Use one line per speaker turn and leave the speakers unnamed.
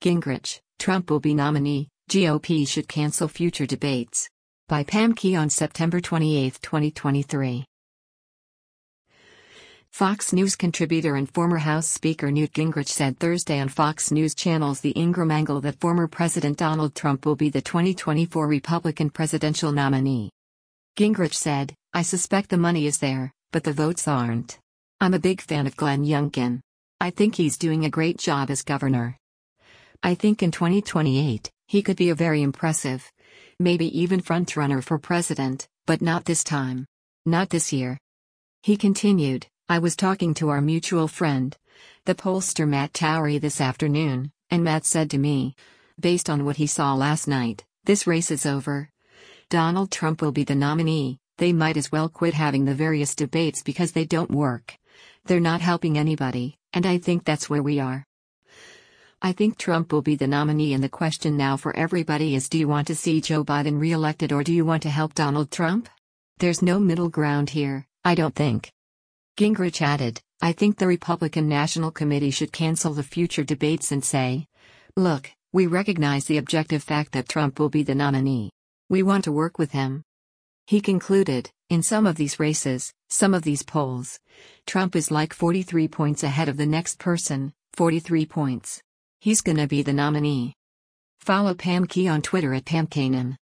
Gingrich, Trump will be nominee, GOP should cancel future debates. By Pam Key on September 28, 2023. Fox News contributor and former House Speaker Newt Gingrich said Thursday on Fox News Channel's The Ingraham Angle that former President Donald Trump will be the 2024 Republican presidential nominee. Gingrich said, "I suspect the money is there, but the votes aren't. I'm a big fan of Glenn Youngkin. I think he's doing a great job as governor. I think in 2028, he could be a very impressive, maybe even frontrunner for president, but not this time. Not this year." He continued, "I was talking to our mutual friend, the pollster Matt Towery this afternoon, and Matt said to me, based on what he saw last night, this race is over. Donald Trump will be the nominee. They might as well quit having the various debates because they don't work. They're not helping anybody, and I think that's where we are. I think Trump will be the nominee, and the question now for everybody is, do you want to see Joe Biden re-elected or do you want to help Donald Trump? There's no middle ground here, I don't think." Gingrich added, "I think the Republican National Committee should cancel the future debates and say, look, we recognize the objective fact that Trump will be the nominee. We want to work with him." He concluded, "In some of these races, some of these polls, Trump is like 43 points ahead of the next person, 43 points. He's gonna be the nominee." Follow Pam Key on Twitter at PamKanan.